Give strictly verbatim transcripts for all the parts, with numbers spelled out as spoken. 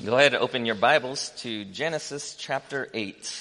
Go ahead and open your Bibles to Genesis chapter eight.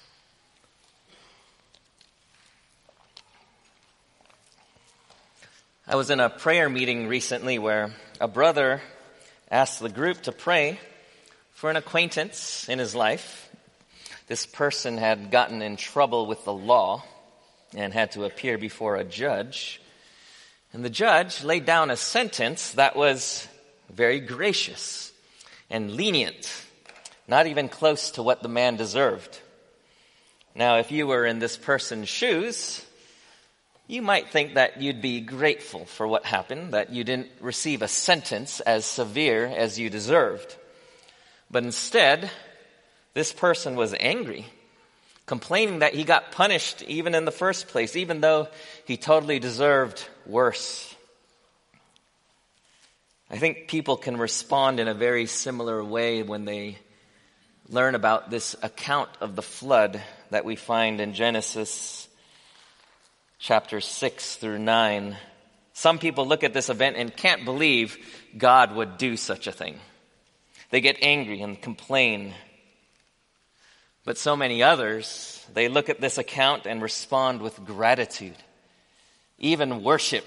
I was in a prayer meeting recently where a brother asked the group to pray for an acquaintance in his life. This person had gotten in trouble with the law and had to appear before a judge. And the judge laid down a sentence that was very gracious and lenient, not even close to what the man deserved. Now, if you were in this person's shoes, you might think that you'd be grateful for what happened, that you didn't receive a sentence as severe as you deserved. But instead, this person was angry, complaining that he got punished even in the first place, even though he totally deserved worse. I think people can respond in a very similar way when they learn about this account of the flood that we find in Genesis chapter six through nine. Some people look at this event and can't believe God would do such a thing. They get angry and complain. But so many others, they look at this account and respond with gratitude, even worship.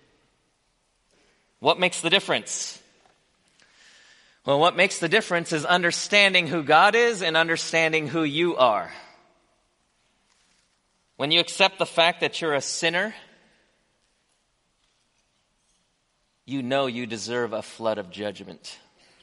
What makes the difference? Well, what makes the difference is understanding who God is and understanding who you are. When you accept the fact that you're a sinner, you know you deserve a flood of judgment.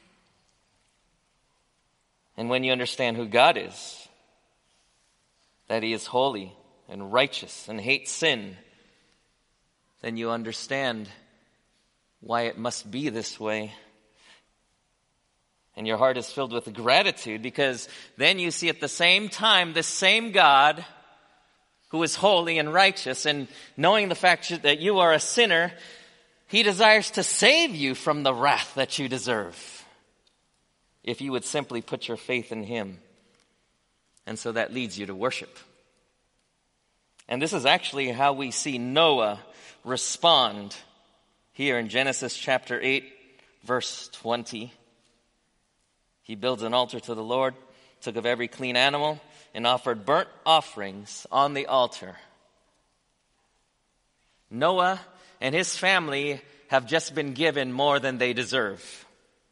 And when you understand who God is, that He is holy and righteous and hates sin, then you understand why it must be this way. And your heart is filled with gratitude because then you see at the same time the same God who is holy and righteous, and knowing the fact that you are a sinner, He desires to save you from the wrath that you deserve if you would simply put your faith in Him. And so that leads you to worship. And this is actually how we see Noah respond here in Genesis chapter eight, verse twenty. He builds an altar to the Lord, took of every clean animal, and offered burnt offerings on the altar. Noah and his family have just been given more than they deserve.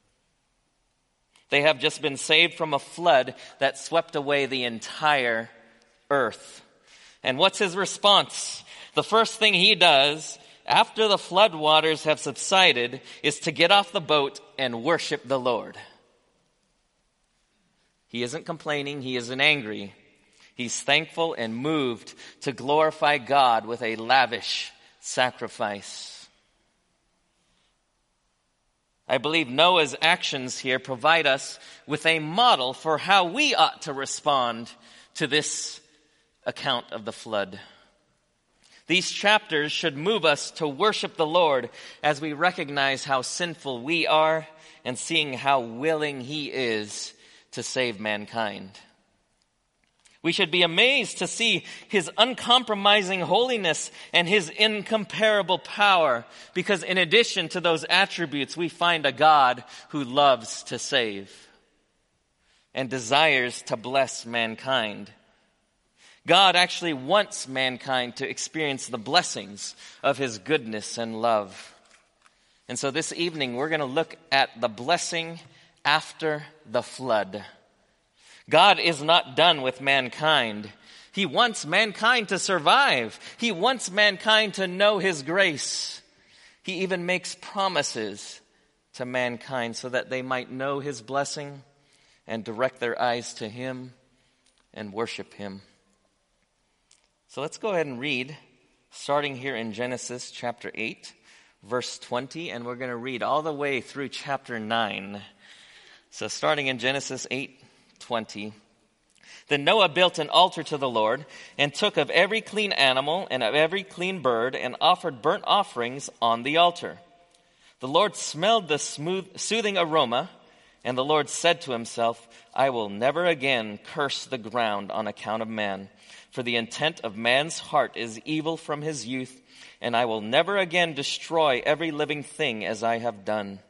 They have just been saved from a flood that swept away the entire earth. And what's his response? The first thing he does after the flood waters have subsided is to get off the boat and worship the Lord. He isn't complaining. He isn't angry. He's thankful and moved to glorify God with a lavish sacrifice. I believe Noah's actions here provide us with a model for how we ought to respond to this account of the flood. These chapters should move us to worship the Lord as we recognize how sinful we are and seeing how willing He is to save mankind. We should be amazed to see His uncompromising holiness and His incomparable power, because in addition to those attributes, we find a God who loves to save and desires to bless mankind. God actually wants mankind to experience the blessings of His goodness and love. And so this evening, we're going to look at the blessing after the flood. God is not done with mankind. He wants mankind to survive. He wants mankind to know His grace. He even makes promises to mankind so that they might know His blessing and direct their eyes to Him and worship Him. So let's go ahead and read, starting here in Genesis chapter eight, verse twenty, and we're going to read all the way through chapter nine. So starting in Genesis eight twenty, then Noah built an altar to the Lord and took of every clean animal and of every clean bird and offered burnt offerings on the altar. The Lord smelled the smooth, soothing aroma, and the Lord said to Himself, I will never again curse the ground on account of man, for the intent of man's heart is evil from his youth, and I will never again destroy every living thing as I have done.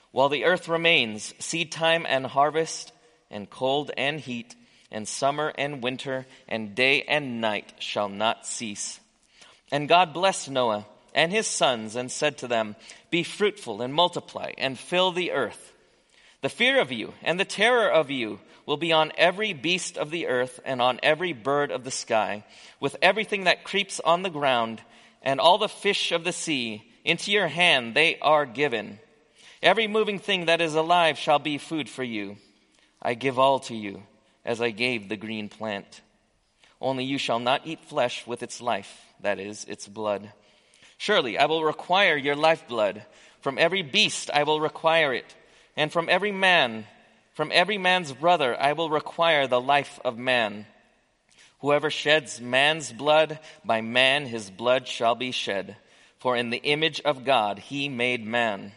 While the earth remains, seed time and harvest, and cold and heat, and summer and winter, and day and night shall not cease. And God blessed Noah and his sons and said to them, be fruitful and multiply and fill the earth. The fear of you and the terror of you will be on every beast of the earth and on every bird of the sky, with everything that creeps on the ground, and all the fish of the sea. Into your hand they are given. Every moving thing that is alive shall be food for you. I give all to you, as I gave the green plant. Only you shall not eat flesh with its life, that is, its blood. Surely I will require your lifeblood. From every beast I will require it, and from every man, from every man's brother I will require the life of man. Whoever sheds man's blood, by man his blood shall be shed. For in the image of God he made man.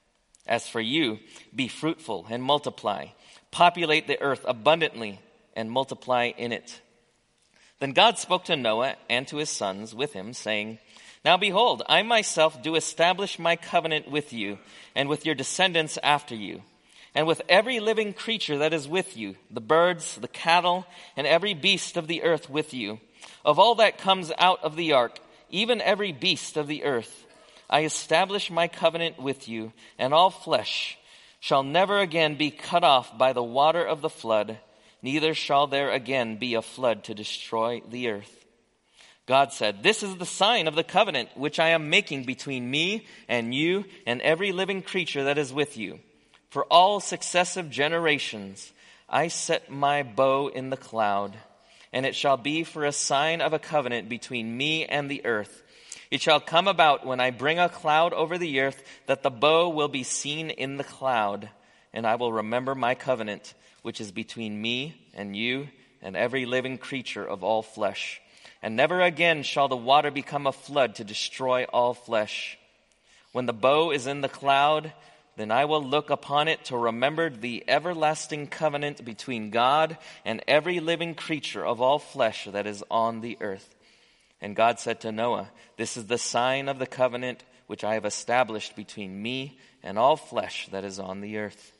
As for you, be fruitful and multiply. Populate the earth abundantly and multiply in it. Then God spoke to Noah and to his sons with him, saying, now behold, I myself do establish my covenant with you and with your descendants after you, and with every living creature that is with you, the birds, the cattle, and every beast of the earth with you. Of all that comes out of the ark, even every beast of the earth, I establish my covenant with you, and all flesh shall never again be cut off by the water of the flood, neither shall there again be a flood to destroy the earth. God said, this is the sign of the covenant which I am making between me and you and every living creature that is with you. For all successive generations I set my bow in the cloud, and it shall be for a sign of a covenant between me and the earth. It shall come about when I bring a cloud over the earth that the bow will be seen in the cloud, and I will remember my covenant, which is between me and you and every living creature of all flesh. And never again shall the water become a flood to destroy all flesh. When the bow is in the cloud, then I will look upon it to remember the everlasting covenant between God and every living creature of all flesh that is on the earth. And God said to Noah, this is the sign of the covenant which I have established between me and all flesh that is on the earth.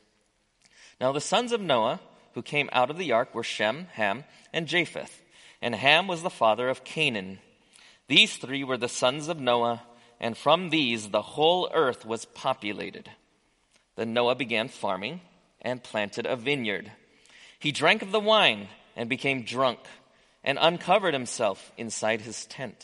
Now the sons of Noah who came out of the ark were Shem, Ham, and Japheth. And Ham was the father of Canaan. These three were the sons of Noah, and from these the whole earth was populated. Then Noah began farming and planted a vineyard. He drank of the wine and became drunk, and uncovered himself inside his tent.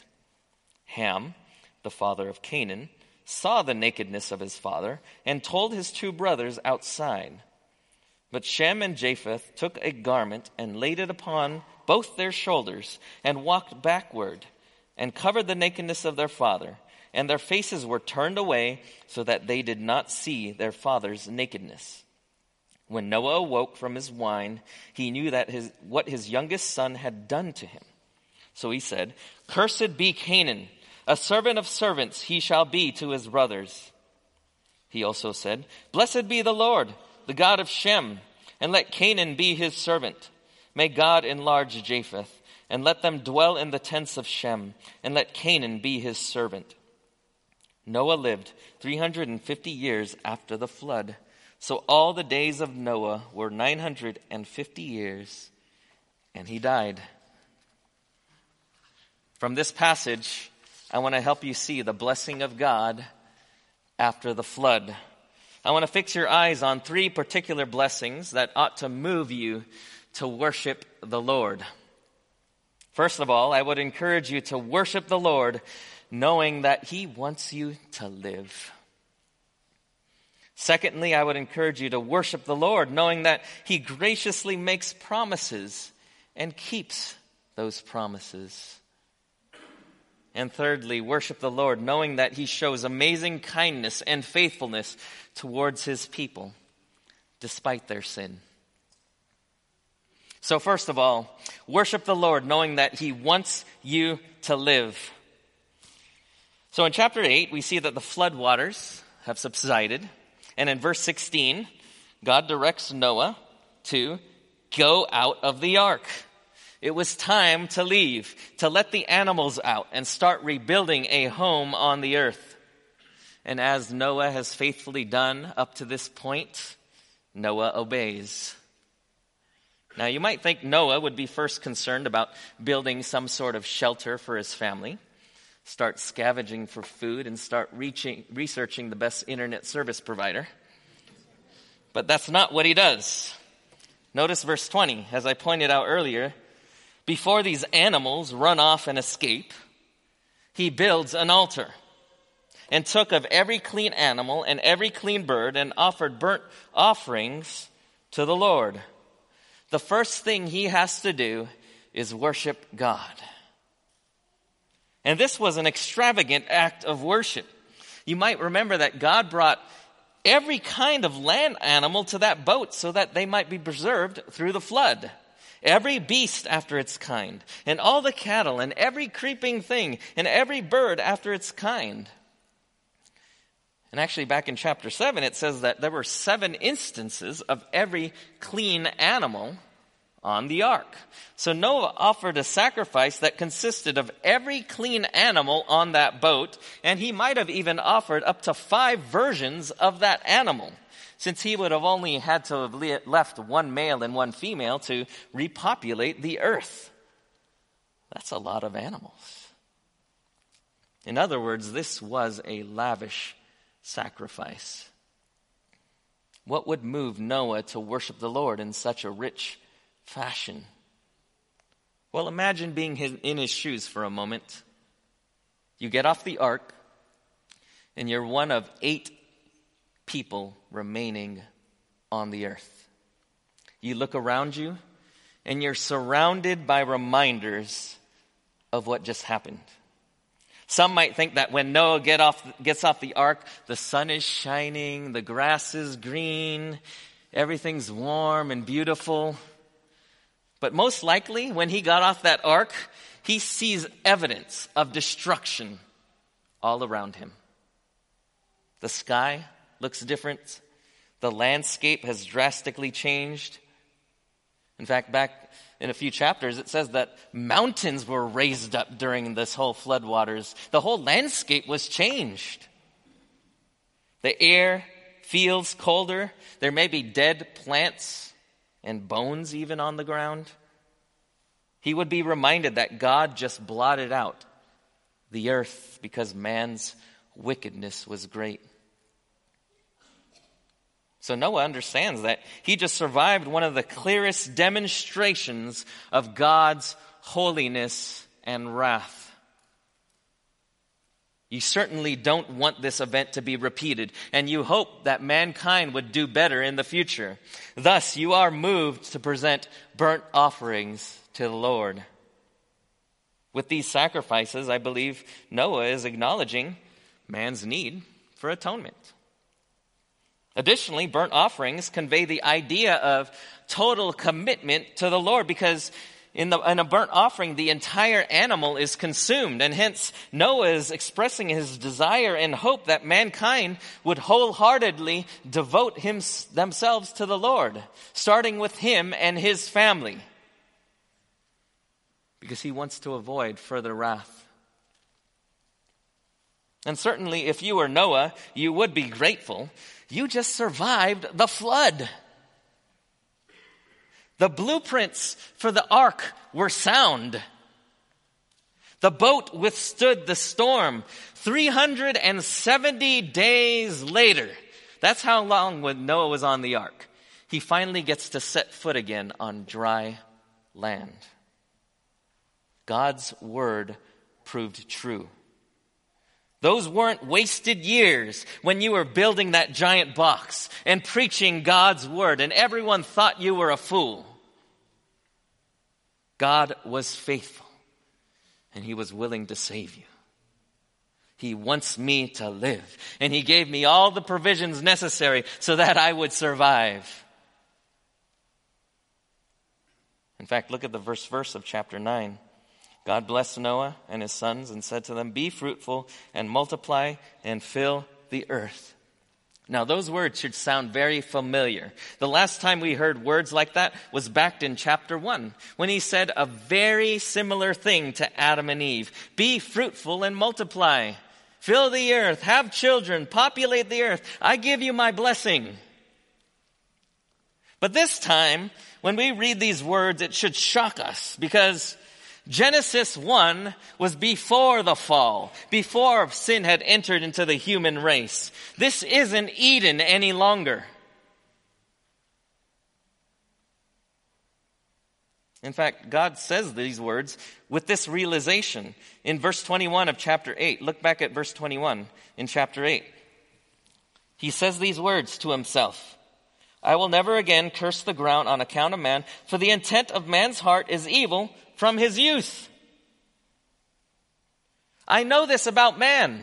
Ham, the father of Canaan, saw the nakedness of his father, and told his two brothers outside. But Shem and Japheth took a garment and laid it upon both their shoulders, and walked backward, and covered the nakedness of their father, and their faces were turned away, so that they did not see their father's nakedness. When Noah awoke from his wine, he knew that his what his youngest son had done to him. So he said, cursed be Canaan, a servant of servants he shall be to his brothers. He also said, blessed be the Lord, the God of Shem, and let Canaan be his servant. May God enlarge Japheth, and let them dwell in the tents of Shem, and let Canaan be his servant. Noah lived three hundred fifty years after the flood. So all the days of Noah were nine hundred fifty years, and he died. From this passage, I want to help you see the blessing of God after the flood. I want to fix your eyes on three particular blessings that ought to move you to worship the Lord. First of all, I would encourage you to worship the Lord, knowing that he wants you to live. Secondly, I would encourage you to worship the Lord, knowing that he graciously makes promises and keeps those promises. And thirdly, worship the Lord, knowing that he shows amazing kindness and faithfulness towards his people, despite their sin. So first of all, worship the Lord, knowing that he wants you to live. So in chapter eight, we see that the flood waters have subsided. And in verse sixteen, God directs Noah to go out of the ark. It was time to leave, to let the animals out and start rebuilding a home on the earth. and as Noah has faithfully done up to this point, Noah obeys. Now, you might think Noah would be first concerned about building some sort of shelter for his family, start scavenging for food, and start reaching, researching the best internet service provider. But that's not what he does. Notice verse twenty. As I pointed out earlier, before these animals run off and escape, he builds an altar and took of every clean animal and every clean bird and offered burnt offerings to the Lord. The first thing he has to do is worship God. And this was an extravagant act of worship. You might remember that God brought every kind of land animal to that boat so that they might be preserved through the flood. Every beast after its kind, and all the cattle, and every creeping thing, and every bird after its kind. And actually back in chapter seven, it says that there were seven instances of every clean animal on the ark. So Noah offered a sacrifice that consisted of every clean animal on that boat, and he might have even offered up to five versions of that animal, since he would have only had to have left one male and one female to repopulate the earth. That's a lot of animals. In other words, this was a lavish sacrifice. What would move Noah to worship the Lord in such a rich fashion? Well, imagine being in his shoes for a moment. You get off the ark, and you're one of eight people remaining on the earth. You look around you, and you're surrounded by reminders of what just happened. Some might think that when Noah get off, gets off the ark, the sun is shining, the grass is green, everything's warm and beautiful. But most likely, when he got off that ark, he sees evidence of destruction all around him. The sky looks different. The landscape has drastically changed. In fact, back in a few chapters, it says that mountains were raised up during this whole floodwaters. The whole landscape was changed. The air feels colder. There may be dead plants and bones even on the ground. He would be reminded that God just blotted out the earth because man's wickedness was great. So Noah understands that he just survived one of the clearest demonstrations of God's holiness and wrath. You certainly don't want this event to be repeated, and you hope that mankind would do better in the future. Thus, you are moved to present burnt offerings to the Lord. With these sacrifices, I believe Noah is acknowledging man's need for atonement. Additionally, burnt offerings convey the idea of total commitment to the Lord, because in, the, in a burnt offering, the entire animal is consumed. And hence, Noah is expressing his desire and hope that mankind would wholeheartedly devote him, themselves to the Lord, starting with him and his family, because he wants to avoid further wrath. And certainly, if you were Noah, you would be grateful. You just survived the flood. The blueprints for the ark were sound. The boat withstood the storm. three hundred seventy days later, that's how long when Noah was on the ark, he finally gets to set foot again on dry land. God's word proved true. Those weren't wasted years when you were building that giant box and preaching God's word and everyone thought you were a fool. God was faithful and he was willing to save you. He wants me to live, and he gave me all the provisions necessary so that I would survive. In fact, look at the first verse of chapter nine. God blessed Noah and his sons and said to them, "Be fruitful and multiply and fill the earth." Now, those words should sound very familiar. The last time we heard words like that was back in chapter one, when he said a very similar thing to Adam and Eve. Be fruitful and multiply. Fill the earth, have children, populate the earth. I give you my blessing. But this time, when we read these words, it should shock us because Genesis one was before the fall, before sin had entered into the human race. This isn't Eden any longer. In fact, God says these words with this realization. In verse twenty-one of chapter eight, look back at verse twenty-one in chapter eight. He says these words to himself. I will never again curse the ground on account of man, for the intent of man's heart is evil from his youth. I know this about man.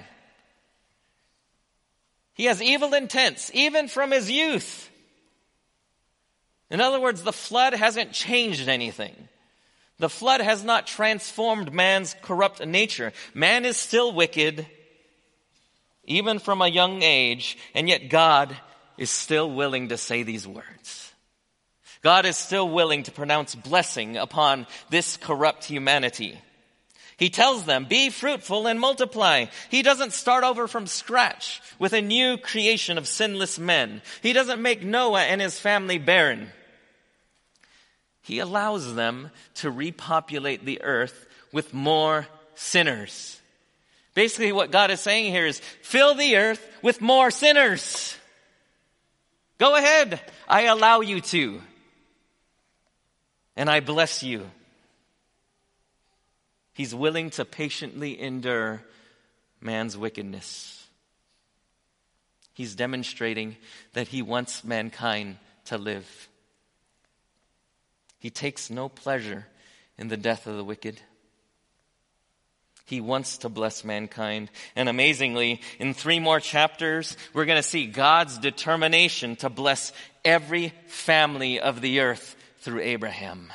He has evil intents, even from his youth. In other words, the flood hasn't changed anything. The flood has not transformed man's corrupt nature. Man is still wicked, even from a young age, and yet God is still willing to say these words. God is still willing to pronounce blessing upon this corrupt humanity. He tells them, be fruitful and multiply. He doesn't start over from scratch with a new creation of sinless men. He doesn't make Noah and his family barren. He allows them to repopulate the earth with more sinners. Basically what God is saying here is, fill the earth with more sinners. Go ahead. I allow you to. And I bless you. He's willing to patiently endure man's wickedness. He's demonstrating that he wants mankind to live. He takes no pleasure in the death of the wicked. He wants to bless mankind. And amazingly, in three more chapters, we're going to see God's determination to bless every family of the earth through Abraham.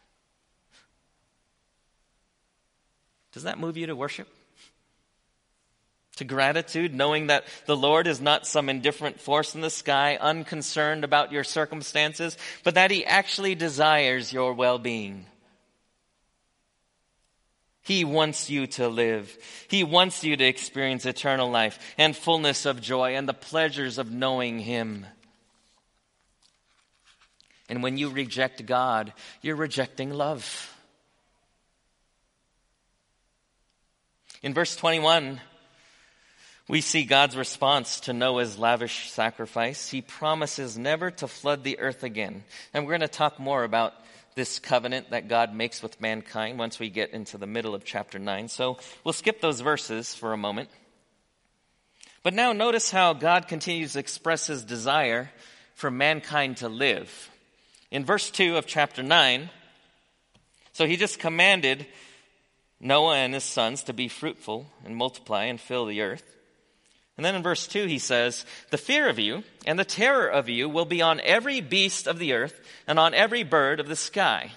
Does that move you to worship? To gratitude, knowing that the Lord is not some indifferent force in the sky, unconcerned about your circumstances, but that He actually desires your well-being. He wants you to live. He wants you to experience eternal life and fullness of joy and the pleasures of knowing Him. And when you reject God, you're rejecting love. In verse twenty-one, we see God's response to Noah's lavish sacrifice. He promises never to flood the earth again. And we're going to talk more about this covenant that God makes with mankind once we get into the middle of chapter nine. So we'll skip those verses for a moment. But now notice how God continues to express His desire for mankind to live. In verse two of chapter nine, so He just commanded Noah and his sons to be fruitful and multiply and fill the earth. And then in verse two he says, the fear of you and the terror of you will be on every beast of the earth and on every bird of the sky.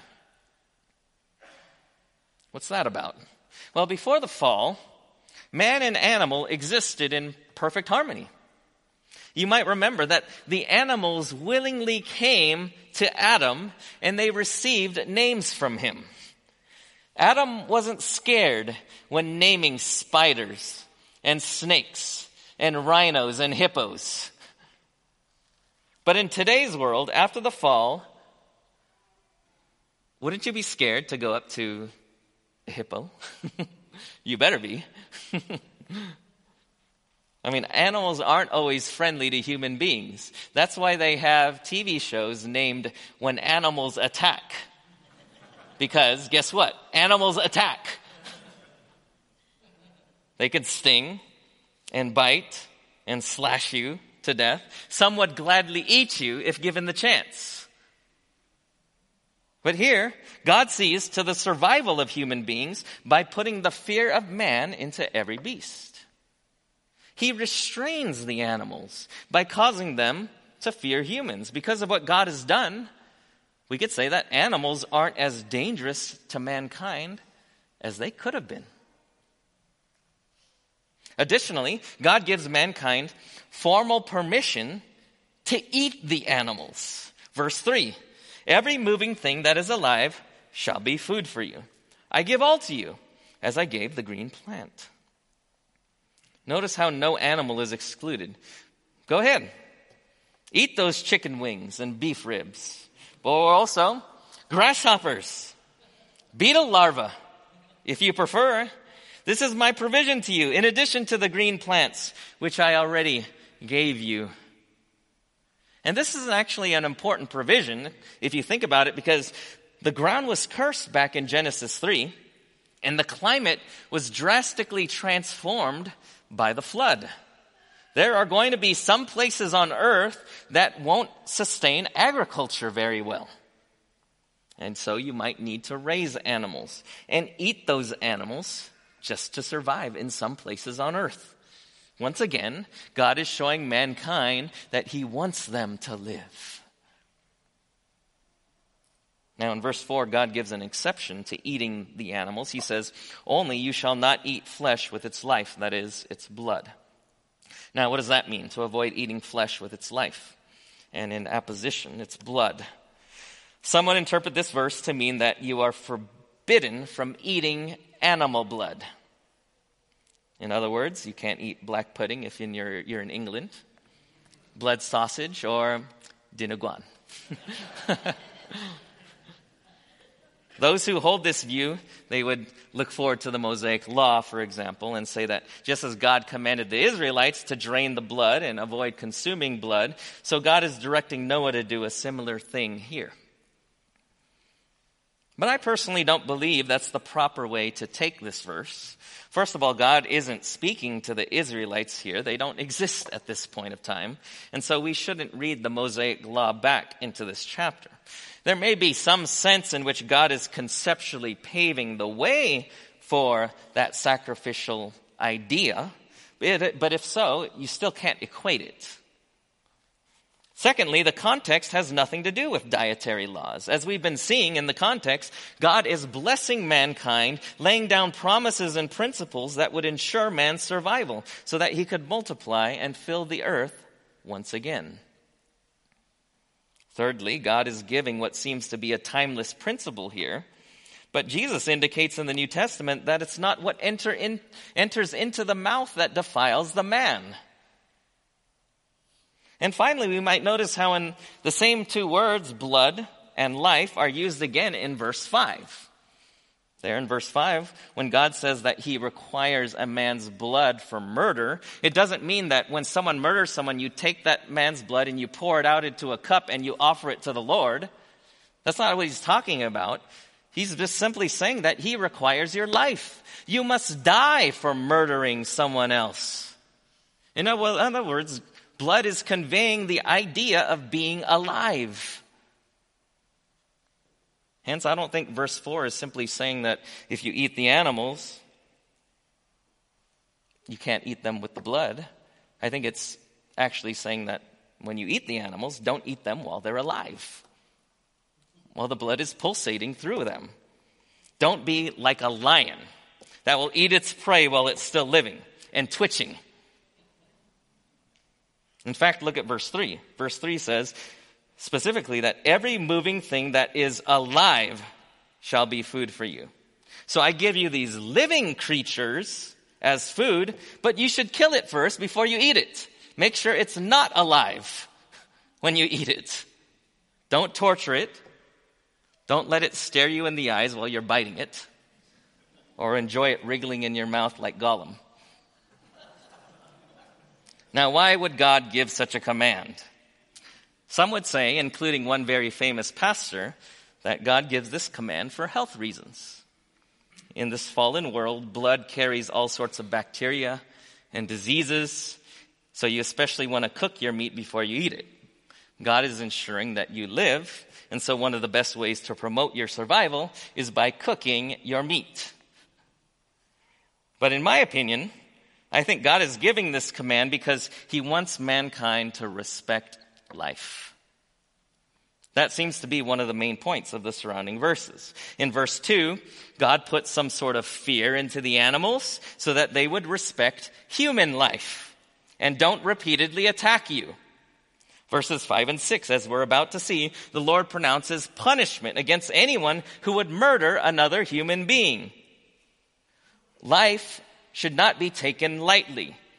What's that about? Well, before the fall, man and animal existed in perfect harmony. You might remember that the animals willingly came to Adam and they received names from him. Adam wasn't scared when naming spiders and snakes and rhinos and hippos. But in today's world, after the fall, wouldn't you be scared to go up to a hippo? You better be. I mean, animals aren't always friendly to human beings. That's why they have T V shows named When Animals Attack. Because guess what? Animals attack. They can sting and bite and slash you to death. Some would gladly eat you if given the chance. But here, God sees to the survival of human beings by putting the fear of man into every beast. He restrains the animals by causing them to fear humans. Because of what God has done, we could say that animals aren't as dangerous to mankind as they could have been. Additionally, God gives mankind formal permission to eat the animals. Verse three, every moving thing that is alive shall be food for you. I give all to you, as I gave the green plant. Notice how no animal is excluded. Go ahead. Eat those chicken wings and beef ribs. But also, grasshoppers, beetle larvae, if you prefer. This is my provision to you, in addition to the green plants, which I already gave you. And this is actually an important provision, if you think about it, because the ground was cursed back in Genesis three, and the climate was drastically transformed by the flood. There are going to be some places on earth that won't sustain agriculture very well. And so you might need to raise animals and eat those animals just to survive in some places on earth. Once again, God is showing mankind that he wants them to live. Now in verse four, God gives an exception to eating the animals. He says, only you shall not eat flesh with its life, that is, its blood. Now what does that mean, to avoid eating flesh with its life? And in apposition, its blood. Some would interpret this verse to mean that you are forbidden from eating animal blood. In other words, you can't eat black pudding if in your, you're in England, blood sausage, or dinuguan. Those who hold this view, they would look forward to the Mosaic Law, for example, and say that just as God commanded the Israelites to drain the blood and avoid consuming blood, so God is directing Noah to do a similar thing here. But I personally don't believe that's the proper way to take this verse. First of all, God isn't speaking to the Israelites here. They don't exist at this point of time. And so we shouldn't read the Mosaic Law back into this chapter. There may be some sense in which God is conceptually paving the way for that sacrificial idea. But if so, you still can't equate it. Secondly, the context has nothing to do with dietary laws. As we've been seeing in the context, God is blessing mankind, laying down promises and principles that would ensure man's survival so that he could multiply and fill the earth once again. Thirdly, God is giving what seems to be a timeless principle here, but Jesus indicates in the New Testament that it's not what enter in, enters into the mouth that defiles the man. And finally, we might notice how in the same two words, blood and life, are used again in verse five. There in verse five, when God says that he requires a man's blood for murder, it doesn't mean that when someone murders someone, you take that man's blood and you pour it out into a cup and you offer it to the Lord. That's not what he's talking about. He's just simply saying that he requires your life. You must die for murdering someone else. In other words, blood is conveying the idea of being alive. Hence, I don't think verse four is simply saying that if you eat the animals, you can't eat them with the blood. I think it's actually saying that when you eat the animals, don't eat them while they're alive, while the blood is pulsating through them. Don't be like a lion that will eat its prey while it's still living and twitching. In fact, look at verse three. Verse three says specifically that every moving thing that is alive shall be food for you. So I give you these living creatures as food, but you should kill it first before you eat it. Make sure it's not alive when you eat it. Don't torture it. Don't let it stare you in the eyes while you're biting it, or enjoy it wriggling in your mouth like Gollum. Now, why would God give such a command? Some would say, including one very famous pastor, that God gives this command for health reasons. In this fallen world, blood carries all sorts of bacteria and diseases, so you especially want to cook your meat before you eat it. God is ensuring that you live, and so one of the best ways to promote your survival is by cooking your meat. But in my opinion, I think God is giving this command because he wants mankind to respect life. That seems to be one of the main points of the surrounding verses. In verse two, God put some sort of fear into the animals so that they would respect human life and don't repeatedly attack you. Verses five and six, as we're about to see, the Lord pronounces punishment against anyone who would murder another human being. Life should not be taken lightly.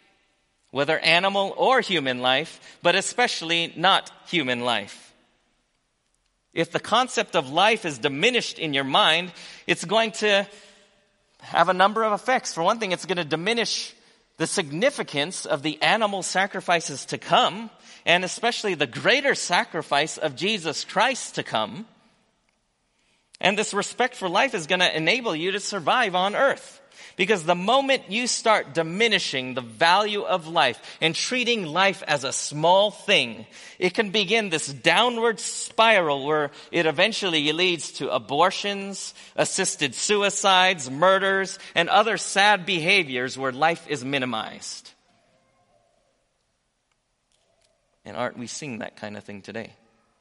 whether animal or human life, but especially not human life. If the concept of life is diminished in your mind, it's going to have a number of effects. For one thing, it's going to diminish the significance of the animal sacrifices to come, and especially the greater sacrifice of Jesus Christ to come. And this respect for life is going to enable you to survive on earth. Because the moment you start diminishing the value of life and treating life as a small thing, it can begin this downward spiral where it eventually leads to abortions, assisted suicides, murders, and other sad behaviors where life is minimized. And aren't we seeing that kind of thing today?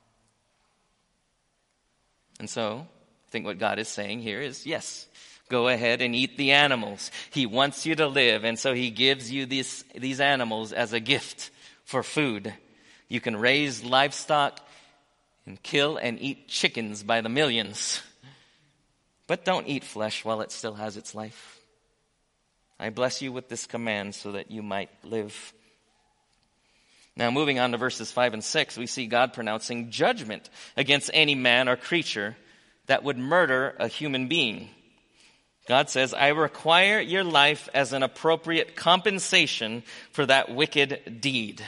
And so, I think what God is saying here is, yes, go ahead and eat the animals. He wants you to live, and so he gives you these, these animals as a gift for food. You can raise livestock and kill and eat chickens by the millions. But don't eat flesh while it still has its life. I bless you with this command so that you might live. Now, moving on to verses five and six, we see God pronouncing judgment against any man or creature that would murder a human being. God says, I require your life as an appropriate compensation for that wicked deed.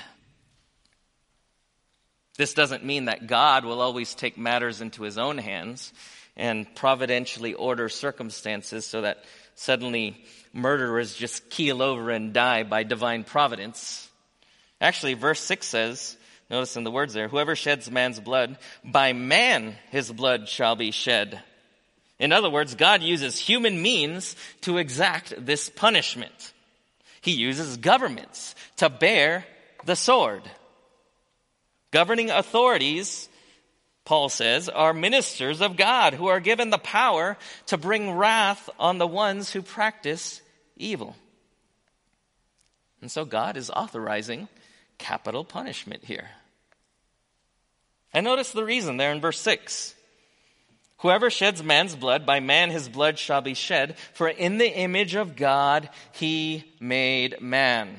This doesn't mean that God will always take matters into his own hands and providentially order circumstances so that suddenly murderers just keel over and die by divine providence. Actually, verse six says, notice in the words there, whoever sheds man's blood, by man his blood shall be shed. In other words, God uses human means to exact this punishment. He uses governments to bear the sword. Governing authorities, Paul says, are ministers of God who are given the power to bring wrath on the ones who practice evil. And so God is authorizing capital punishment here. And notice the reason there in verse six. Whoever sheds man's blood, by man his blood shall be shed, for in the image of God he made man.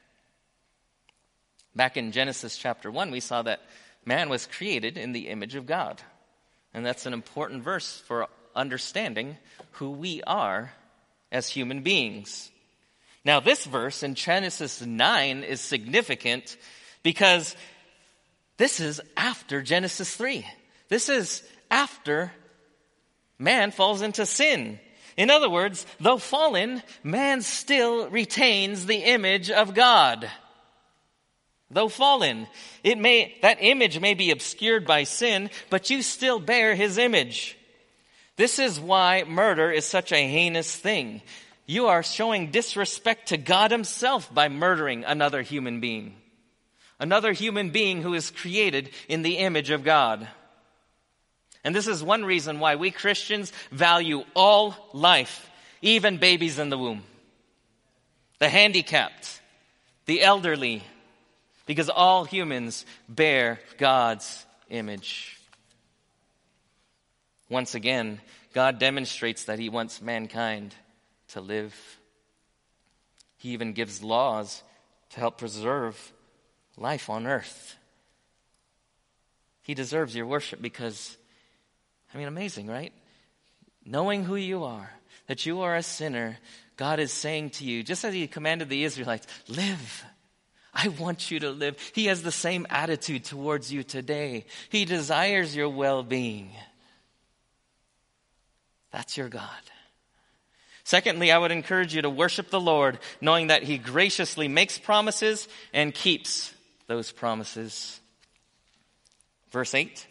Back in Genesis chapter one, we saw that man was created in the image of God. And that's an important verse for understanding who we are as human beings. Now, this verse in Genesis nine is significant because this is after Genesis three. This is after man falls into sin. In other words, though fallen, man still retains the image of God. Though fallen, it may, that image may be obscured by sin, but you still bear his image. This is why murder is such a heinous thing. You are showing disrespect to God himself by murdering another human being. Another human being who is created in the image of God. And this is one reason why we Christians value all life, even babies in the womb, the handicapped, the elderly, because all humans bear God's image. Once again, God demonstrates that he wants mankind to live. He even gives laws to help preserve life on earth. He deserves your worship because, I mean, amazing, right? Knowing who you are, that you are a sinner, God is saying to you, just as he commanded the Israelites, live. I want you to live. He has the same attitude towards you today. He desires your well-being. That's your God. Secondly, I would encourage you to worship the Lord, knowing that he graciously makes promises and keeps those promises. Verse eight.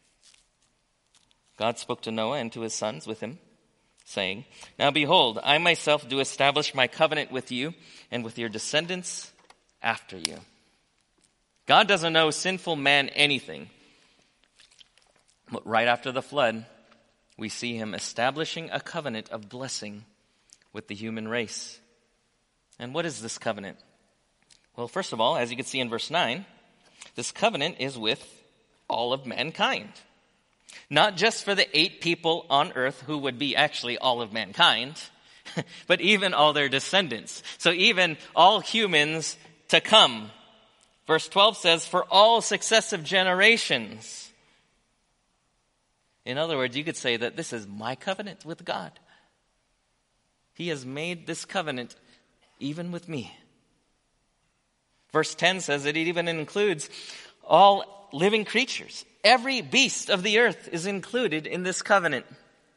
God spoke to Noah and to his sons with him, saying, now behold, I myself do establish my covenant with you and with your descendants after you. God doesn't owe sinful man anything. But right after the flood, we see him establishing a covenant of blessing with the human race. And what is this covenant? Well, first of all, as you can see in verse nine, this covenant is with all of mankind. Not just for the eight people on earth who would be actually all of mankind, but even all their descendants. So even all humans to come. Verse twelve says, for all successive generations. In other words, you could say that this is my covenant with God. He has made this covenant even with me. Verse ten says that it even includes all living creatures. Every beast of the earth is included in this covenant.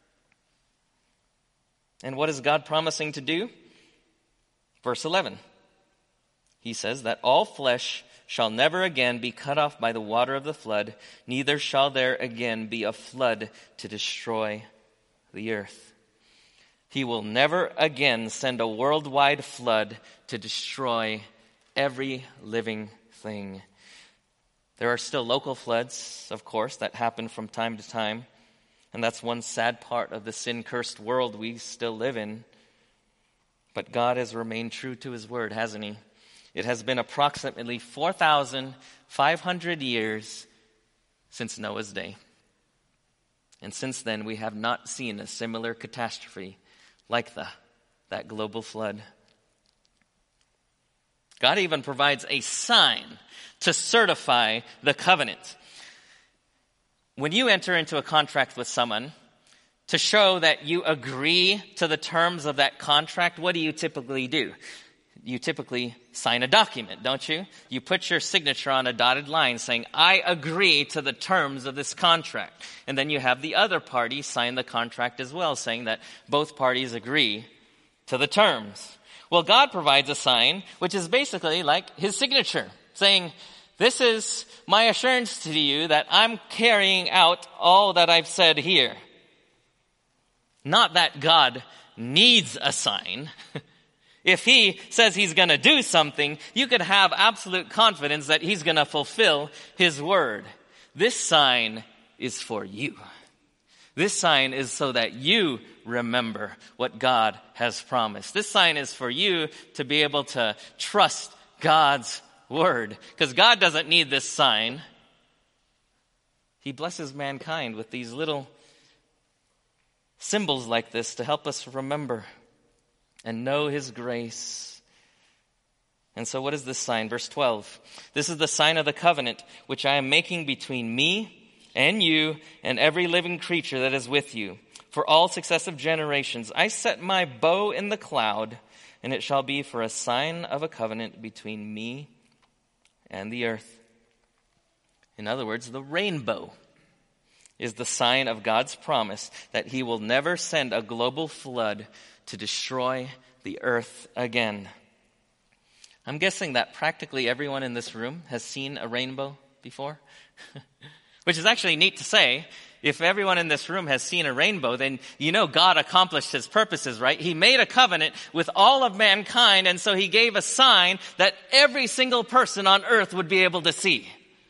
And what is God promising to do? Verse eleven. He says that all flesh shall never again be cut off by the water of the flood, neither shall there again be a flood to destroy the earth. He will never again send a worldwide flood to destroy every living thing. There are still local floods, of course, that happen from time to time. And that's one sad part of the sin-cursed world we still live in. But God has remained true to his word, hasn't he? It has been approximately four thousand five hundred years since Noah's day. And since then, we have not seen a similar catastrophe like the, that global flood. God even provides a sign to certify the covenant. When you enter into a contract with someone, to show that you agree to the terms of that contract, what do you typically do? You typically sign a document, don't you? You put your signature on a dotted line saying, I agree to the terms of this contract. And then you have the other party sign the contract as well, saying that both parties agree to the terms. Well, God provides a sign, which is basically like his signature, saying, this is my assurance to you that I'm carrying out all that I've said here. Not that God needs a sign. If he says he's going to do something, you could have absolute confidence that he's going to fulfill his word. This sign is for you. This sign is so that you remember what God has promised. This sign is for you to be able to trust God's word. Because God doesn't need this sign. He blesses mankind with these little symbols like this to help us remember and know his grace. And so what is this sign? Verse twelve. This is the sign of the covenant which I am making between me and you and every living creature that is with you. For all successive generations, I set my bow in the cloud, and it shall be for a sign of a covenant between me and the earth. In other words, the rainbow is the sign of God's promise that he will never send a global flood to destroy the earth again. I'm guessing that practically everyone in this room has seen a rainbow before. Which is actually neat to say. If everyone in this room has seen a rainbow, then you know God accomplished his purposes, right? He made a covenant with all of mankind, and so he gave a sign that every single person on earth would be able to see.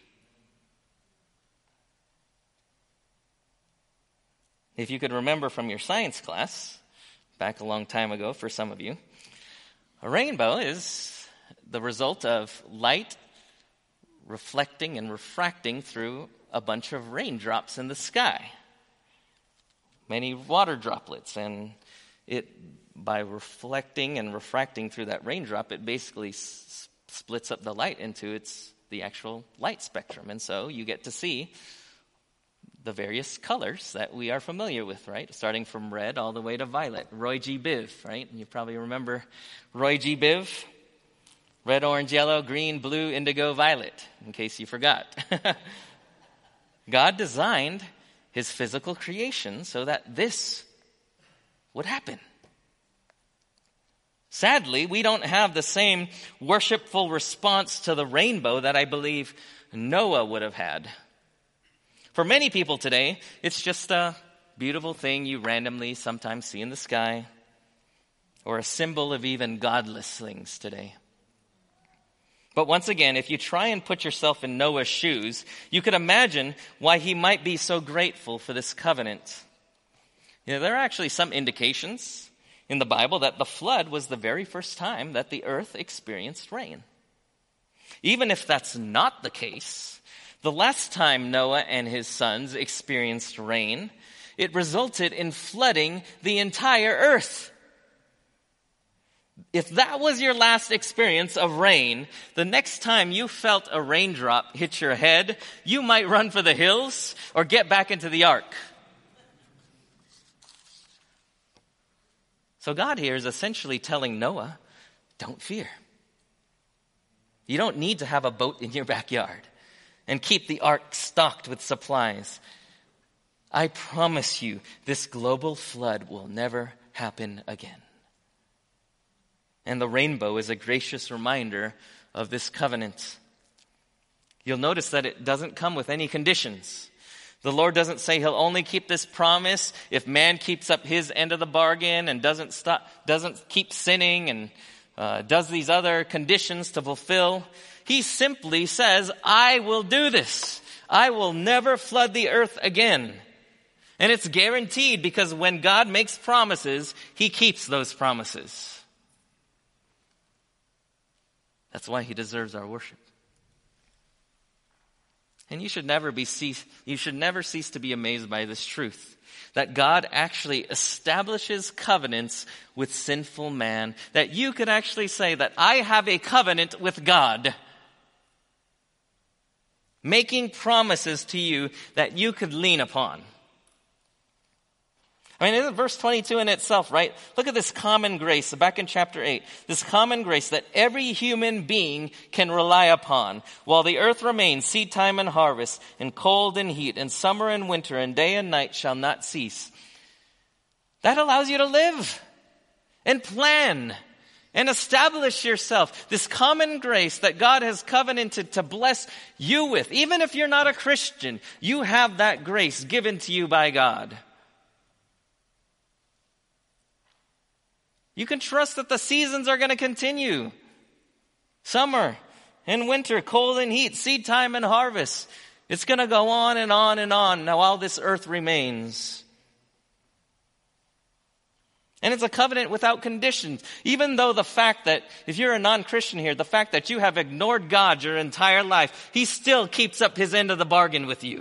If you could remember from your science class, back a long time ago for some of you, a rainbow is the result of light reflecting and refracting through a bunch of raindrops in the sky. Many water droplets, and it, by reflecting and refracting through that raindrop, it basically s- splits up the light into its the actual light spectrum. And so you get to see the various colors that we are familiar with, right? Starting from red all the way to violet. Roy G. Biv, right? You probably remember Roy G. Biv. Red, orange, yellow, green, blue, indigo, violet, in case you forgot. God designed his physical creation so that this would happen. Sadly, we don't have the same worshipful response to the rainbow that I believe Noah would have had. For many people today, it's just a beautiful thing you randomly sometimes see in the sky, or a symbol of even godless things today. But once again, if you try and put yourself in Noah's shoes, you could imagine why he might be so grateful for this covenant. You know, there are actually some indications in the Bible that the flood was the very first time that the earth experienced rain. Even if that's not the case, the last time Noah and his sons experienced rain, it resulted in flooding the entire earth. If that was your last experience of rain, the next time you felt a raindrop hit your head, you might run for the hills or get back into the ark. So God here is essentially telling Noah, don't fear. You don't need to have a boat in your backyard and keep the ark stocked with supplies. I promise you, this global flood will never happen again. And the rainbow is a gracious reminder of this covenant. You'll notice that it doesn't come with any conditions. The Lord doesn't say he'll only keep this promise if man keeps up his end of the bargain and doesn't stop, doesn't keep sinning and uh, does these other conditions to fulfill. He simply says, I will do this. I will never flood the earth again. And it's guaranteed because when God makes promises, he keeps those promises. That's why he deserves our worship. And you should never be cease, you should never cease to be amazed by this truth, that God actually establishes covenants with sinful man, that you could actually say that I have a covenant with God, making promises to you that you could lean upon. I mean, isn't verse twenty-two in itself, right? Look at this common grace, back in chapter eight. This common grace that every human being can rely upon. While the earth remains, seed time and harvest, and cold and heat, and summer and winter, and day and night shall not cease. That allows you to live and plan and establish yourself. This common grace that God has covenanted to bless you with. Even if you're not a Christian, you have that grace given to you by God. You can trust that the seasons are going to continue. Summer and winter, cold and heat, seed time and harvest. It's going to go on and on and on now while this earth remains. And it's a covenant without conditions. Even though the fact that, if you're a non-Christian here, the fact that you have ignored God your entire life, he still keeps up his end of the bargain with you.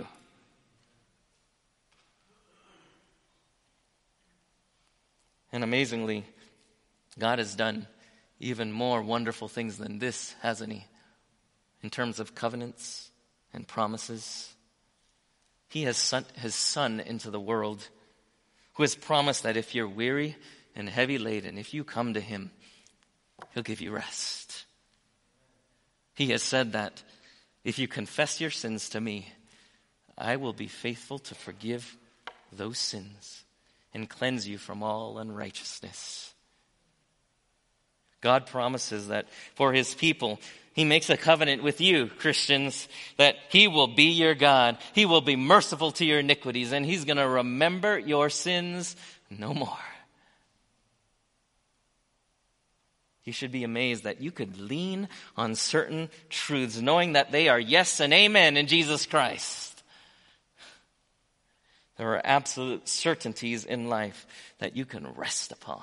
And amazingly, God has done even more wonderful things than this, hasn't he? In terms of covenants and promises. He has sent his Son into the world, who has promised that if you're weary and heavy laden, if you come to him, he'll give you rest. He has said that if you confess your sins to me, I will be faithful to forgive those sins and cleanse you from all unrighteousness. God promises that for his people, he makes a covenant with you, Christians, that he will be your God. He will be merciful to your iniquities, and he's going to remember your sins no more. You should be amazed that you could lean on certain truths, knowing that they are yes and amen in Jesus Christ. There are absolute certainties in life that you can rest upon.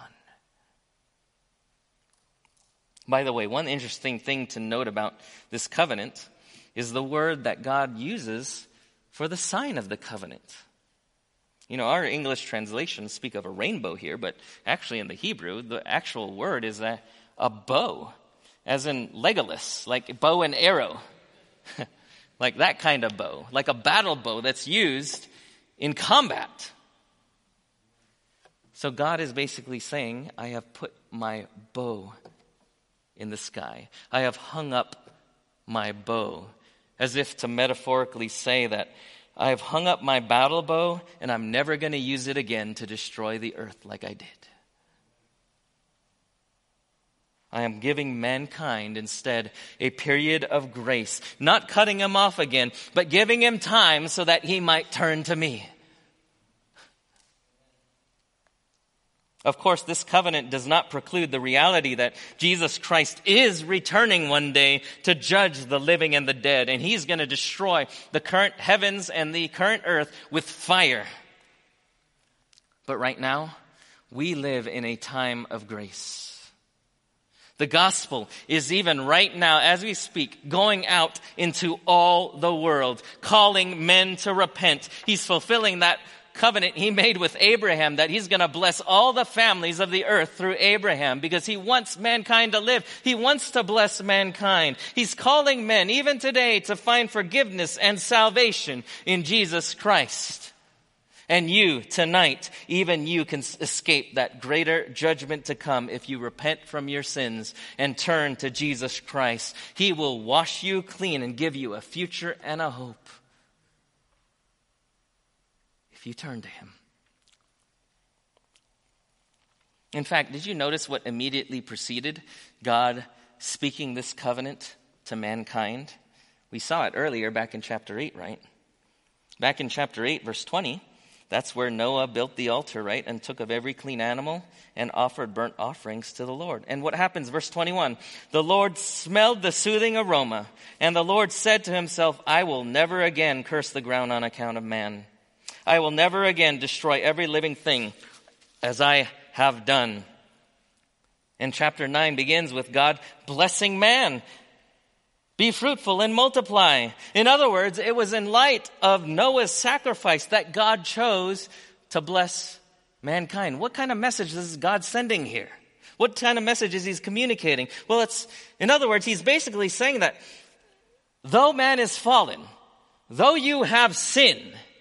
By the way, one interesting thing to note about this covenant is the word that God uses for the sign of the covenant. You know, our English translations speak of a rainbow here, but actually in the Hebrew, the actual word is a, a bow, as in Legolas, like bow and arrow. Like that kind of bow, like a battle bow that's used in combat. So God is basically saying, I have put my bow in the sky. I have hung up my bow, as if to metaphorically say that I have hung up my battle bow and I'm never going to use it again to destroy the earth like I did. I am giving mankind instead a period of grace, not cutting him off again, but giving him time so that he might turn to me. Of course, this covenant does not preclude the reality that Jesus Christ is returning one day to judge the living and the dead, and he's going to destroy the current heavens and the current earth with fire. But right now, we live in a time of grace. The gospel is even right now, as we speak, going out into all the world, calling men to repent. He's fulfilling that covenant he made with Abraham, that he's going to bless all the families of the earth through Abraham because he wants mankind to live. He wants to bless mankind. He's calling men, even today, to find forgiveness and salvation in Jesus Christ. And you, tonight, even you can escape that greater judgment to come if you repent from your sins and turn to Jesus Christ. He will wash you clean and give you a future and a hope if you turn to him. In fact, did you notice what immediately preceded God speaking this covenant to mankind? We saw it earlier back in chapter eight, right? Back in chapter eight, verse twenty, that's where Noah built the altar, right, and took of every clean animal and offered burnt offerings to the Lord. And what happens, verse twenty-one, the Lord smelled the soothing aroma, and the Lord said to himself, I will never again curse the ground on account of man. I will never again destroy every living thing as I have done. And chapter nine begins with God blessing man. Be fruitful and multiply. In other words, it was in light of Noah's sacrifice that God chose to bless mankind. What kind of message is God sending here? What kind of message is he communicating? Well, it's, in other words, he's basically saying that though man is fallen, though you have sin,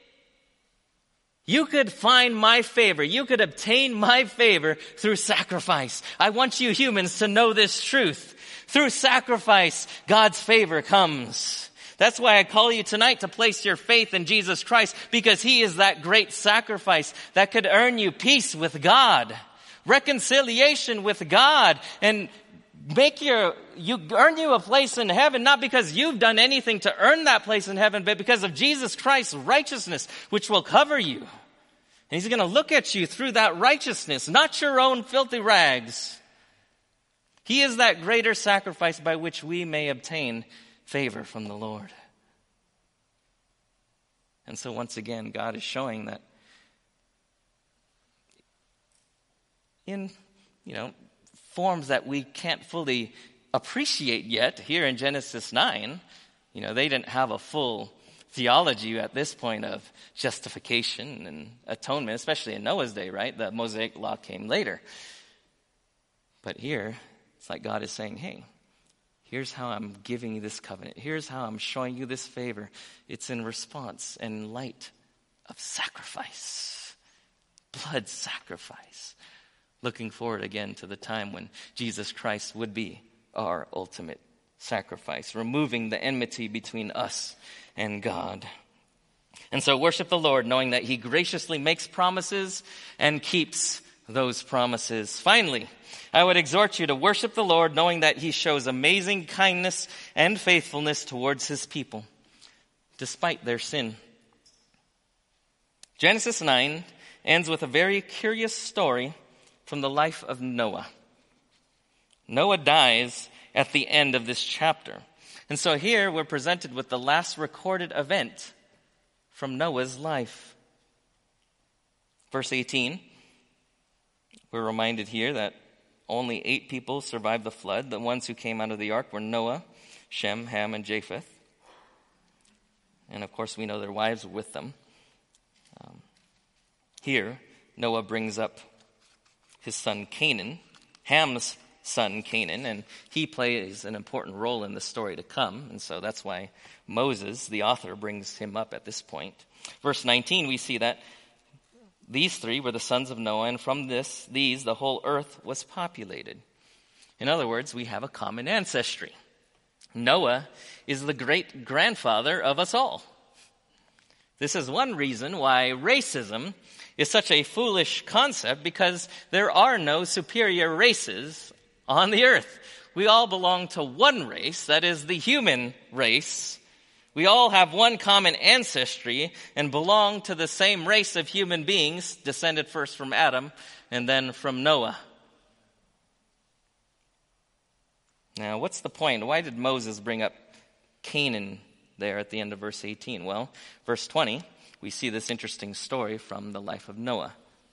you could find my favor. You could obtain my favor through sacrifice. I want you humans to know this truth. Through sacrifice, God's favor comes. That's why I call you tonight to place your faith in Jesus Christ, because he is that great sacrifice that could earn you peace with God, reconciliation with God, and make your, you earn you a place in heaven, not because you've done anything to earn that place in heaven, but because of Jesus Christ's righteousness, which will cover you. And he's going to look at you through that righteousness, not your own filthy rags. He is that greater sacrifice by which we may obtain favor from the Lord. And so once again, God is showing that in, you know, forms that we can't fully appreciate yet here in Genesis nine, you know, they didn't have a full theology at this point of justification and atonement, especially in Noah's day, right? The Mosaic law came later. But here, it's like God is saying, hey, here's how I'm giving you this covenant. Here's how I'm showing you this favor. It's in response and light of sacrifice, blood sacrifice. Looking forward again to the time when Jesus Christ would be our ultimate sacrifice, removing the enmity between us and God. And so worship the Lord, knowing that he graciously makes promises and keeps those promises. Finally, I would exhort you to worship the Lord, knowing that he shows amazing kindness and faithfulness towards his people, despite their sin. Genesis nine ends with a very curious story from the life of Noah. Noah dies at the end of this chapter. And so here we're presented with the last recorded event from Noah's life. Verse eighteen, we're reminded here that only eight people survived the flood. The ones who came out of the ark were Noah, Shem, Ham, and Japheth. And of course we know their wives were with them. Um, here, Noah brings up his son Canaan, Ham's son Canaan, and he plays an important role in the story to come. And so that's why Moses, the author, brings him up at this point. Verse nineteen, we see that these three were the sons of Noah, and from this, these, the whole earth was populated. In other words, we have a common ancestry. Noah is the great-grandfather of us all. This is one reason why racism is such a foolish concept, because there are no superior races on the earth. We all belong to one race, that is the human race. We all have one common ancestry and belong to the same race of human beings, descended first from Adam and then from Noah. Now, what's the point? Why did Moses bring up Canaan there at the end of verse eighteen? Well, verse twenty, we see this interesting story from the life of Noah.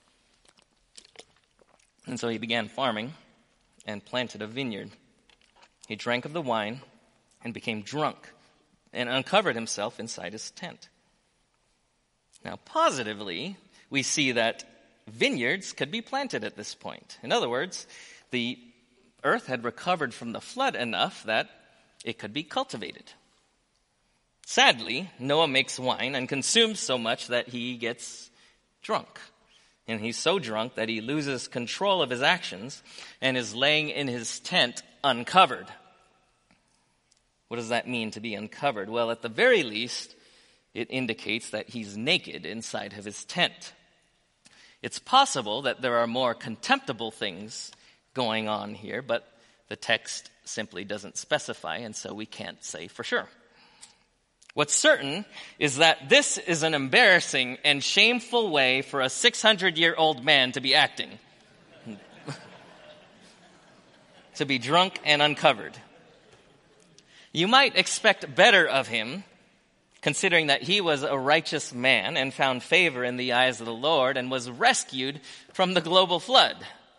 And so he began farming and planted a vineyard. He drank of the wine and became drunk and uncovered himself inside his tent. Now, positively, we see that vineyards could be planted at this point. In other words, the earth had recovered from the flood enough that it could be cultivated. Sadly, Noah makes wine and consumes so much that he gets drunk. And he's so drunk that he loses control of his actions and is laying in his tent uncovered. What does that mean, to be uncovered? Well, at the very least, it indicates that he's naked inside of his tent. It's possible that there are more contemptible things going on here, but the text simply doesn't specify, and so we can't say for sure. What's certain is that this is an embarrassing and shameful way for a six hundred year old man to be acting. To be drunk and uncovered. You might expect better of him, considering that he was a righteous man and found favor in the eyes of the Lord and was rescued from the global flood.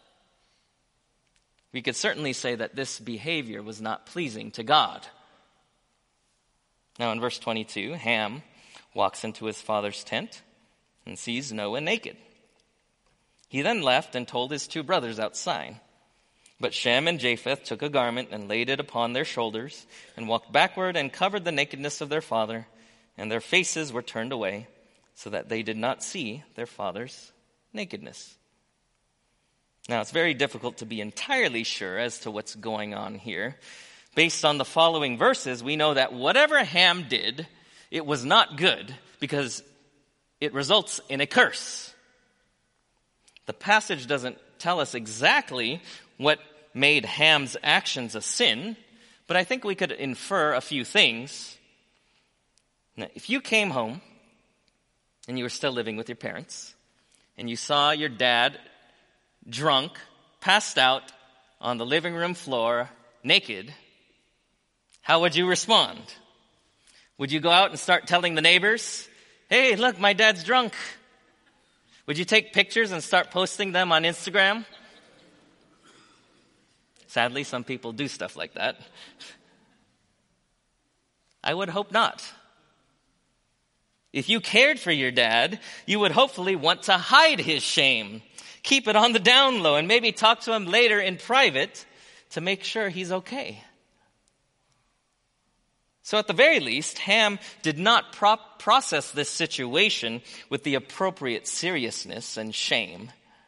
We could certainly say that this behavior was not pleasing to God. Now in verse twenty-two, Ham walks into his father's tent and sees Noah naked. He then left and told his two brothers outside. But Shem and Japheth took a garment and laid it upon their shoulders and walked backward and covered the nakedness of their father, and their faces were turned away so that they did not see their father's nakedness. Now, it's very difficult to be entirely sure as to what's going on here. Based on the following verses, we know that whatever Ham did, it was not good because it results in a curse. The passage doesn't tell us exactly what made Ham's actions a sin, but I think we could infer a few things. Now, if you came home and you were still living with your parents and you saw your dad drunk, passed out on the living room floor, naked, how would you respond? Would you go out and start telling the neighbors, hey, look, my dad's drunk? Would you take pictures and start posting them on Instagram? Sadly, some people do stuff like that. I would hope not. If you cared for your dad, you would hopefully want to hide his shame, keep it on the down low, and maybe talk to him later in private to make sure he's okay. So at the very least, Ham did not pro- process this situation with the appropriate seriousness and shame.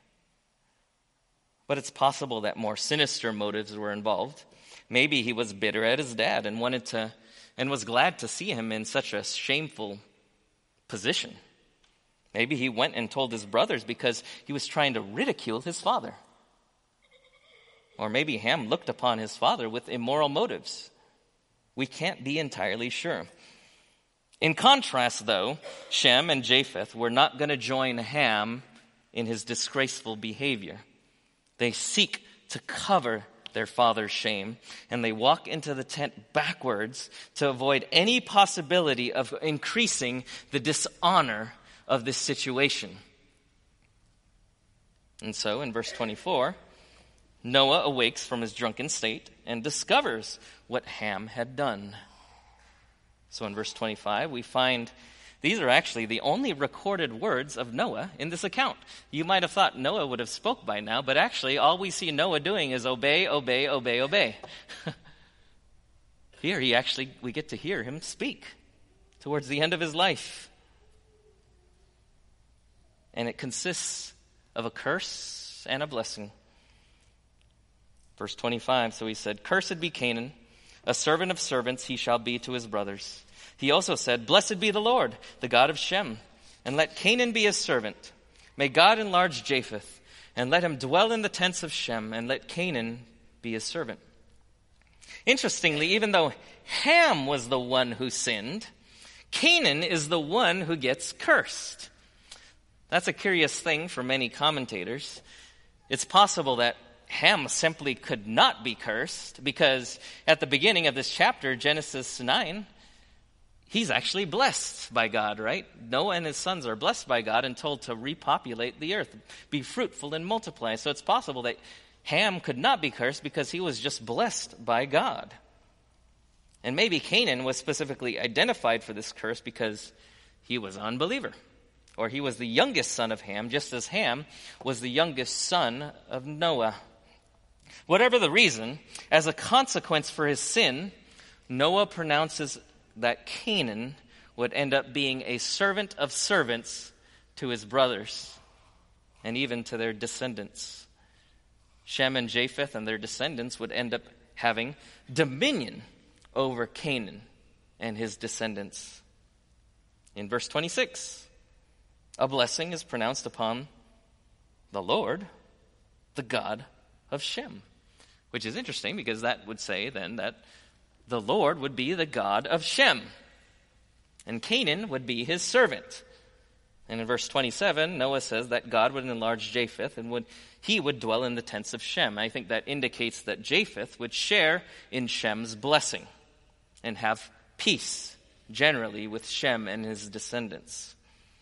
But it's possible that more sinister motives were involved. Maybe he was bitter at his dad and wanted to, and was glad to see him in such a shameful position. Maybe he went and told his brothers because he was trying to ridicule his father. Or maybe Ham looked upon his father with immoral motives. We can't be entirely sure. In contrast, though, Shem and Japheth were not going to join Ham in his disgraceful behavior. They seek to cover their father's shame, and they walk into the tent backwards to avoid any possibility of increasing the dishonor of this situation. And so, in verse twenty-four, Noah awakes from his drunken state and discovers what Ham had done. So in verse twenty-five, we find these are actually the only recorded words of Noah in this account. You might have thought Noah would have spoke by now, but actually all we see Noah doing is obey, obey, obey, obey. Here he actually, we get to hear him speak towards the end of his life. And it consists of a curse and a blessing. Verse twenty-five, so he said, "Cursed be Canaan, a servant of servants he shall be to his brothers. He also said, Blessed be the Lord, the God of Shem, and let Canaan be his servant. May God enlarge Japheth, and let him dwell in the tents of Shem, and let Canaan be his servant." Interestingly, even though Ham was the one who sinned, Canaan is the one who gets cursed. That's a curious thing for many commentators. It's possible that Ham simply could not be cursed because at the beginning of this chapter, Genesis nine, he's actually blessed by God, right? Noah and his sons are blessed by God and told to repopulate the earth, be fruitful and multiply. So it's possible that Ham could not be cursed because he was just blessed by God. And maybe Canaan was specifically identified for this curse because he was an unbeliever. or he was the youngest son of Ham, just as Ham was the youngest son of Noah. Whatever the reason, as a consequence for his sin, Noah pronounces that Canaan would end up being a servant of servants to his brothers and even to their descendants. Shem and Japheth and their descendants would end up having dominion over Canaan and his descendants. In verse twenty-six, a blessing is pronounced upon the Lord, the God of Shem, which is interesting because that would say then that the Lord would be the God of Shem, and Canaan would be his servant. And in verse twenty-seven, Noah says that God would enlarge Japheth and would he would dwell in the tents of Shem. I think that indicates that Japheth would share in Shem's blessing and have peace generally with Shem and his descendants.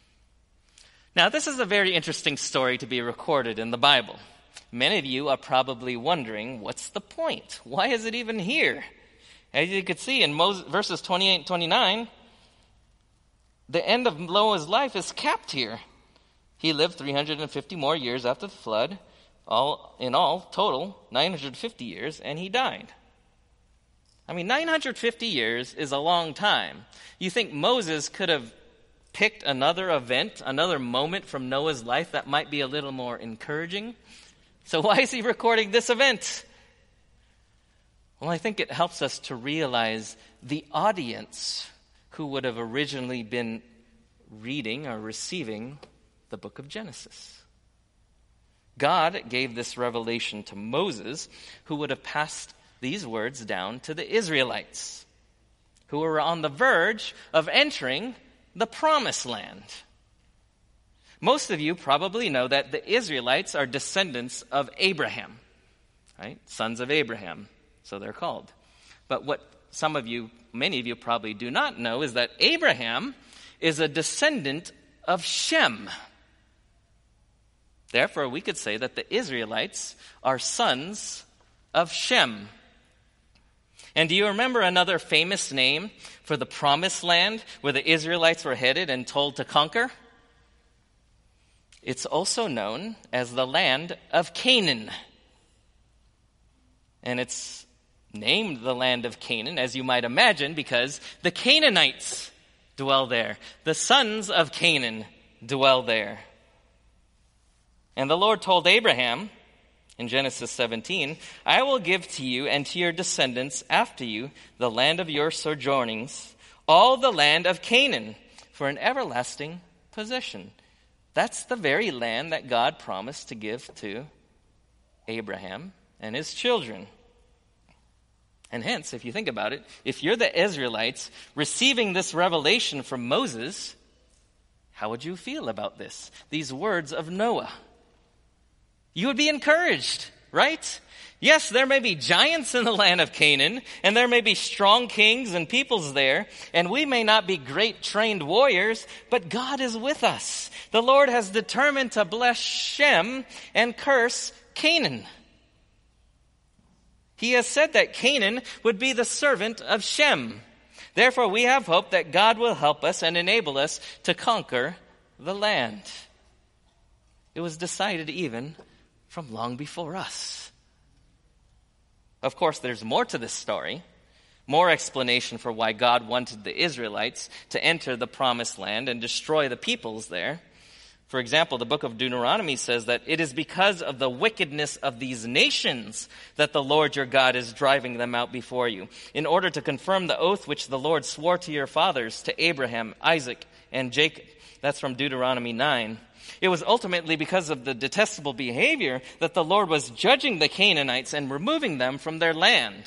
Now, this is a very interesting story to be recorded in the Bible. Many of you are probably wondering, what's the point? Why is it even here? As you could see in Moses, verses twenty-eight and twenty-nine, the end of Noah's life is capped here. He lived three hundred fifty more years after the flood, all in all, total, nine hundred fifty years, and he died. I mean, nine hundred fifty years is a long time. You think Moses could have picked another event, another moment from Noah's life that might be a little more encouraging? So why is he recording this event? Well, I think it helps us to realize the audience who would have originally been reading or receiving the book of Genesis. God gave this revelation to Moses, who would have passed these words down to the Israelites, who were on the verge of entering the promised land. Most of you probably know that the Israelites are descendants of Abraham, right? Sons of Abraham, so they're called. But what some of you, many of you probably do not know is that Abraham is a descendant of Shem. Therefore, we could say that the Israelites are sons of Shem. And do you remember another famous name for the promised land where the Israelites were headed and told to conquer? It's also known as the land of Canaan. And it's named the land of Canaan, as you might imagine, because the Canaanites dwell there. The sons of Canaan dwell there. And the Lord told Abraham in Genesis seventeen, I will give to you and to your descendants after you the land of your sojournings, all the land of Canaan, for an everlasting possession. That's the very land that God promised to give to Abraham and his children. And hence, if you think about it, if you're the Israelites receiving this revelation from Moses, how would you feel about this? These words of Noah. You would be encouraged, right? Yes, there may be giants in the land of Canaan, and there may be strong kings and peoples there, and we may not be great trained warriors, but God is with us. The Lord has determined to bless Shem and curse Canaan. He has said that Canaan would be the servant of Shem. Therefore, we have hope that God will help us and enable us to conquer the land. It was decided even from long before us. Of course, there's more to this story, more explanation for why God wanted the Israelites to enter the promised land and destroy the peoples there. For example, the book of Deuteronomy says that it is because of the wickedness of these nations that the Lord your God is driving them out before you, in order to confirm the oath which the Lord swore to your fathers, to Abraham, Isaac, and Jacob. That's from Deuteronomy nine. It was ultimately because of the detestable behavior that the Lord was judging the Canaanites and removing them from their land.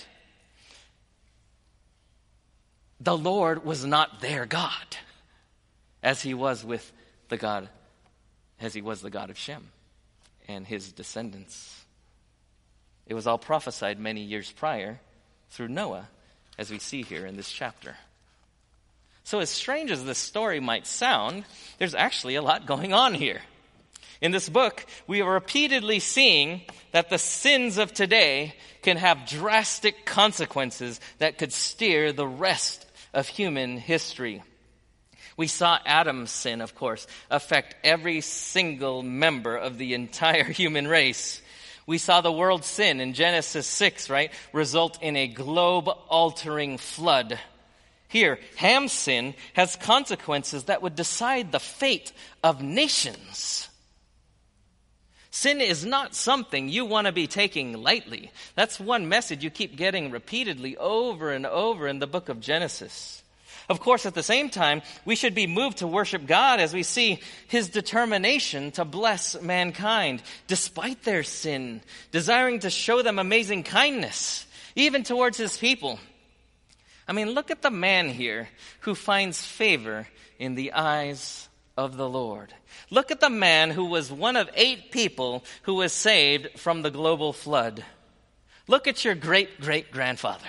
The Lord was not their God, as he was with the God, as he was the God of Shem and his descendants. It was all prophesied many years prior through Noah, as we see here in this chapter. So as strange as this story might sound, there's actually a lot going on here. In this book, we are repeatedly seeing that the sins of today can have drastic consequences that could steer the rest of human history. We saw Adam's sin, of course, affect every single member of the entire human race. We saw the world's sin in Genesis six, right, result in a globe-altering flood. Here, Ham's sin has consequences that would decide the fate of nations. Sin is not something you want to be taking lightly. That's one message you keep getting repeatedly over and over in the book of Genesis. Of course, at the same time, we should be moved to worship God as we see his determination to bless mankind despite their sin, desiring to show them amazing kindness, even towards his people. I mean, look at the man here who finds favor in the eyes of the Lord. Look at the man who was one of eight people who was saved from the global flood. Look at your great-great-grandfather.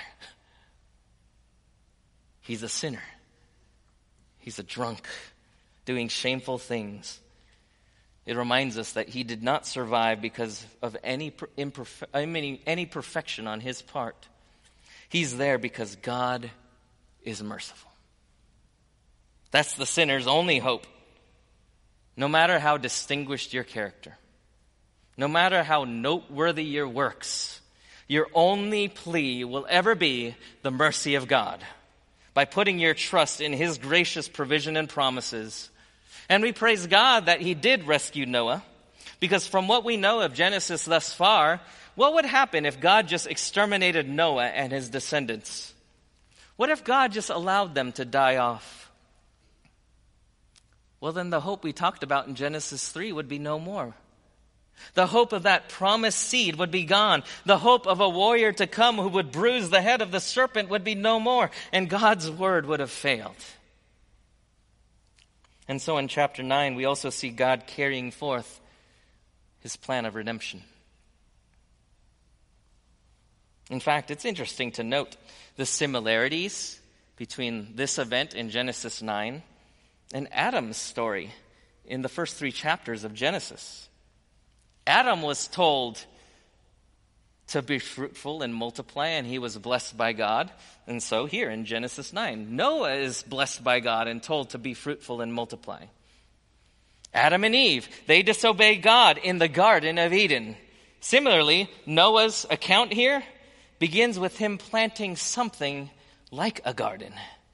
He's a sinner. He's a drunk, doing shameful things. It reminds us that he did not survive because of any imperfe- I mean, any perfection on his part. He's there because God is merciful. That's the sinner's only hope. No matter how distinguished your character, no matter how noteworthy your works, your only plea will ever be the mercy of God, by putting your trust in his gracious provision and promises. And we praise God that he did rescue Noah, because from what we know of Genesis thus far, what would happen if God just exterminated Noah and his descendants? What if God just allowed them to die off? Well, then the hope we talked about in Genesis three would be no more. The hope of that promised seed would be gone. The hope of a warrior to come who would bruise the head of the serpent would be no more. And God's word would have failed. And so in chapter nine, we also see God carrying forth his plan of redemption. In fact, it's interesting to note the similarities between this event in Genesis nine and Adam's story in the first three chapters of Genesis. Adam was told to be fruitful and multiply, and he was blessed by God. And so here in Genesis nine, Noah is blessed by God and told to be fruitful and multiply. Adam and Eve, they disobeyed God in the Garden of Eden. Similarly, Noah's account here begins with him planting something like a garden.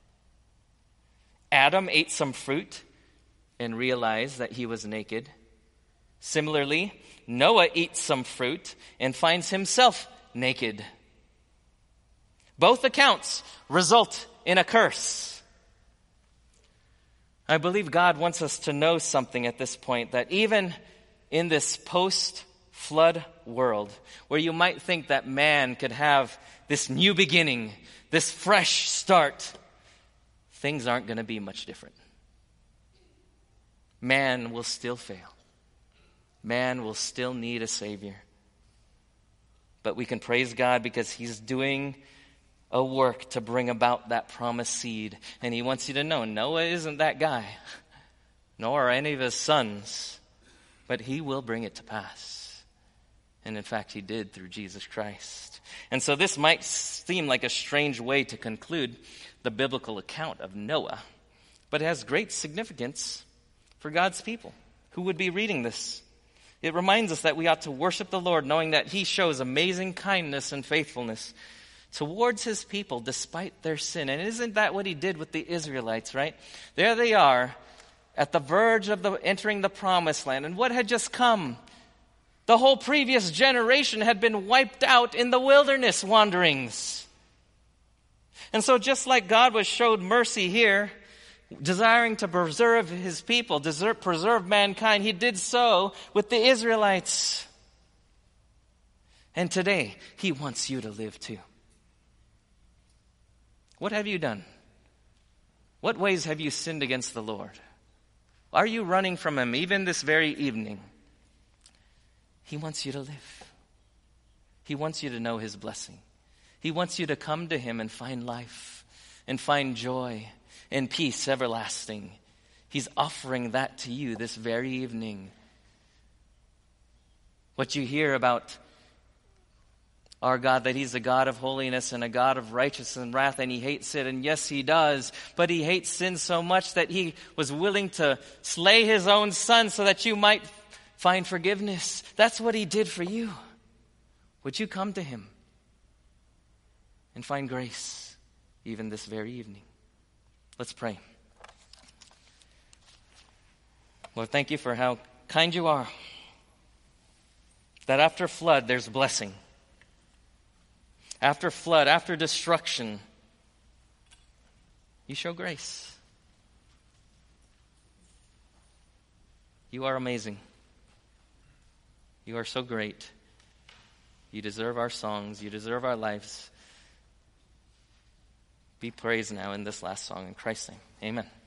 Adam ate some fruit and realized that he was naked. Similarly, Noah eats some fruit and finds himself naked. Both accounts result in a curse. I believe God wants us to know something at this point, that even in this post-flood world, where you might think that man could have this new beginning, this fresh start, things aren't going to be much different. Man will still fail. Man will still need a Savior. But we can praise God because he's doing a work to bring about that promised seed. And he wants you to know Noah isn't that guy, nor are any of his sons. But he will bring it to pass. And in fact, he did through Jesus Christ. And so this might seem like a strange way to conclude the biblical account of Noah, but it has great significance for God's people who would be reading this. It reminds us that we ought to worship the Lord knowing that he shows amazing kindness and faithfulness towards his people despite their sin. And isn't that what he did with the Israelites, right? There they are at the verge of the, entering the promised land. And what had just come? The whole previous generation had been wiped out in the wilderness wanderings. And so just like God was showed mercy here, desiring to preserve his people, desert, preserve mankind, he did so with the Israelites. And today, he wants you to live too. What have you done? What ways have you sinned against the Lord? Are you running from him even this very evening? He wants you to live. He wants you to know his blessing. He wants you to come to him and find life and find joy and peace everlasting. He's offering that to you this very evening. What you hear about our God, that he's a God of holiness and a God of righteousness and wrath, and he hates sin. And yes, he does. But he hates sin so much that he was willing to slay his own son so that you might find forgiveness. That's what he did for you. Would you come to him and find grace even this very evening? Let's pray. Lord, thank you for how kind you are. That after flood, there's blessing. After flood, after destruction, you show grace. You are amazing. You are so great. You deserve our songs. You deserve our lives. Be praised now in this last song. In Christ's name, amen.